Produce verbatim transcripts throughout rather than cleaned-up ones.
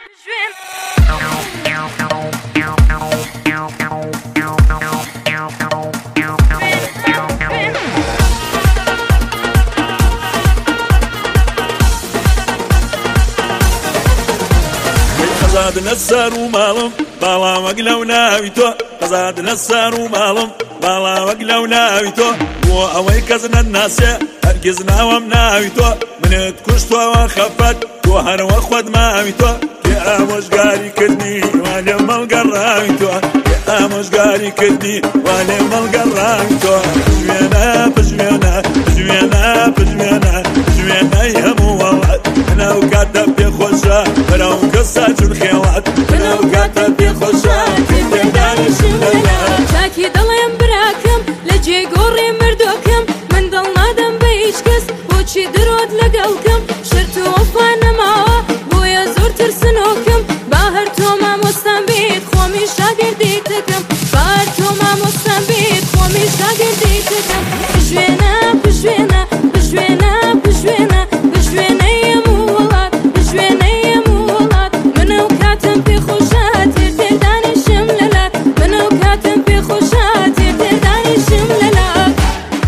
قزادنا السار ومالم بالا وقلو ناويتو قزادنا السار ومالم بالا وقلو ناويتو بو اوي كزنا الناس هرقزنا ومناويتو من تكشتو وخفت تو هر وخود ماويتو يا مشقاري كدني وانا ملقراويتو يا مشقاري كدني وانا ملقراويتو جوينا بجوينا جوينا بجوينا جوينا يهمو والله انا وكاتب يا خوشا انا وقصة الخيوات انا وكاتب يا خوشا كنت داري شمنا شاكي ضلين براكم لجي قوري مردوكم من ضل نادم بيشكس وشي درود لقلكم شرتو وفانا معوا بويا زور ترسنوكم باهرتو ما مستنبيت خومي شاقر ديتكم باهرتو ما مستنبيت خومي شاقر ديتكم بجوينا بجوينا بجوينا بجوينا بجوينا يا مولات بجوينا يا مولات منو كاتم في خوشات يرتداني شمللات منو كاتم في خوشات يرتداني شمللات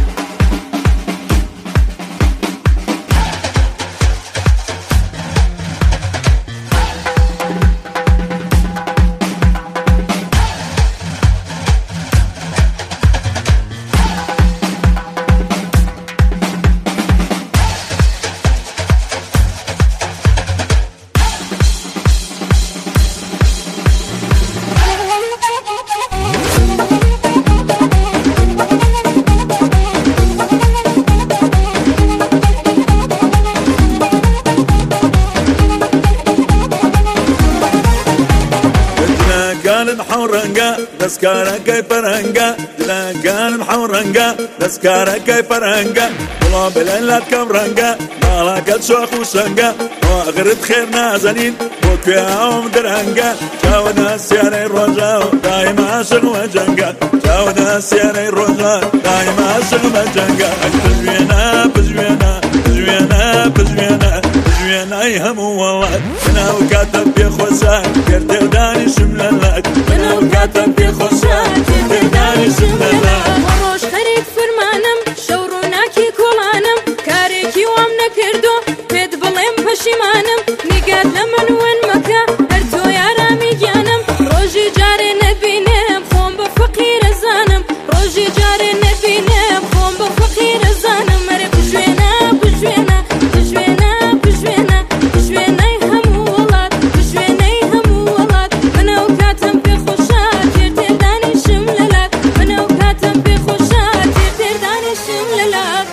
محورنجا دسكارا كاي فرنجا لا كان محورنجا دسكارا كاي فرنجا والله بليلات كمرنجا مالك تشوخ وشنجا واغرد خير نازنين وكياهم درنجا جاو ناس يعني الرجاء دايما عاشق وجنجا جاو ناس يعني الرجاء دايما عاشق وجنجا بجوينا بجوينا بجوينا بجوينا بجوينا يهمو والله انا وكاتب يا خوسان يرتداني شمللات انا وكاتب يا خوسان يرتداني شمللات وروش خريد فرمانم شوروناكي كولانم كاريكي وامنا كردو بيد بلين بشيمانم نقاد لمن وين مكا هرتو يا رامي جانم روجي جاري نبينم خوم بفقير زانم روجي جاري نبينم خوم بفقير زانم مري بجوينا بجوينا بجوينا بجوينا بجوينا يهمو ولاد بجوينا يهمو ولاد انا وكاتم في خوشات يرتداني شمللات انا وكاتم في خوشات يرتداني شمللات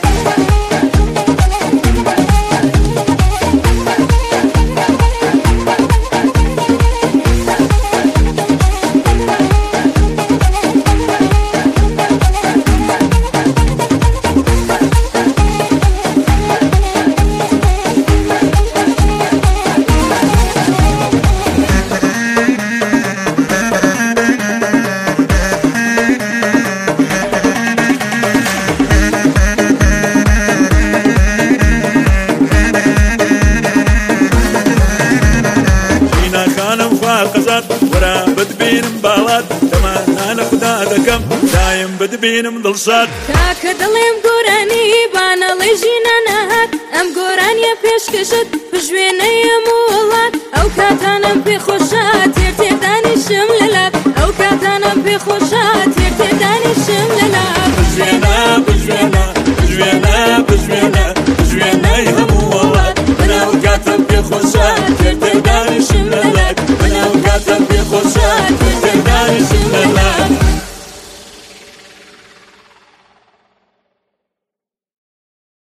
ورا بدبين مبالات كمان انا خدادكم دايم بدبين مضلصات تاك دليم قراني بانا ليجينا نهات ام قرانيا فيش كشت بجوينا يا مولات او كاتانا في خوشات يرتداني شمللات او كاتانا في خوشات يرتداني شمللات بجوينا بجوينا بجوينا بجوينا بجوينا